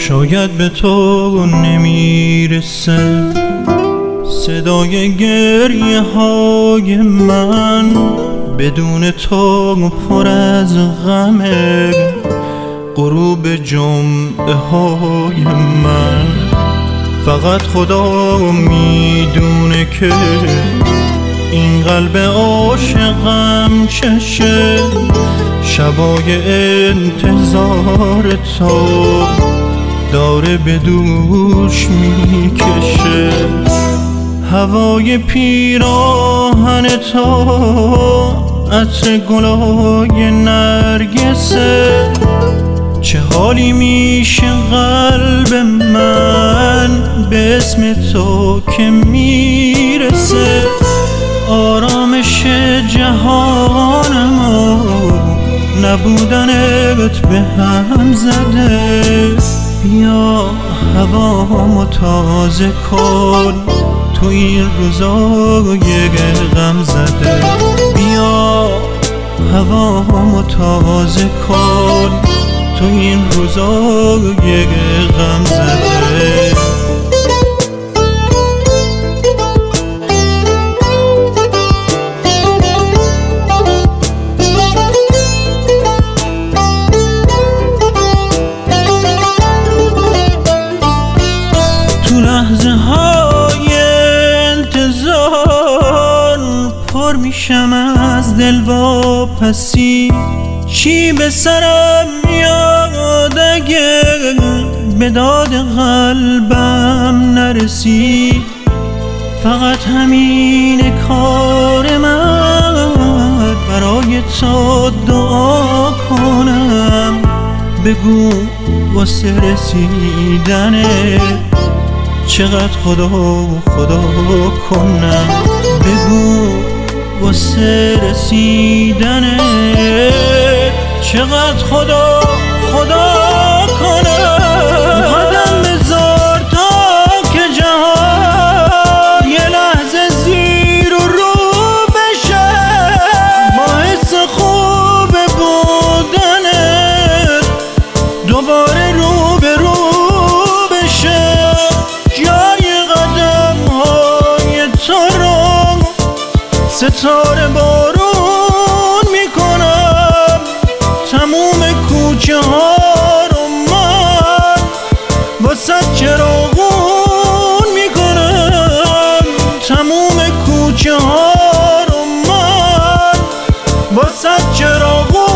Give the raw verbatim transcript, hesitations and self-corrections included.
شاید به تو نمیرسه صدای گریه های من، بدون تو پر از غمه غروب جمعه های من. فقط خدا میدونه که این قلب عاشقم چشه، شبای انتظار تو داره به دوش میکشه. هوای پیراهن تو عطر گلای نرگسه، چه حالی میشه قلب من به اسم تو که میرسه. آرامش جهانمو نبودنت به هم زده، بیا هوامو تازه کن تو این روزای غم زده. بیا هوامو تازه کن تو این روزای غم زده. تو لحظه های انتظار پر میشم از دلواپسی، چی به سرم میاد اگه به داد قلبم نرسی. فقط همین کار من برای تو دعا کنم، بگو واسه رسیدنه چقدر خدا خدا کنم، بگو واسه رسیدنه چقدر خدا خدا کنم. قدم بذار تا که جهان یه لحظه زیر و رو بشه، باعث خوب بودنت دوباره رو به رو بشه. جای قدم های تو رو ستاره بارون میکنم، تموم کوچه ها رو من واسه چراغون میکنم، تموم کوچه ها رو من واسه چراغون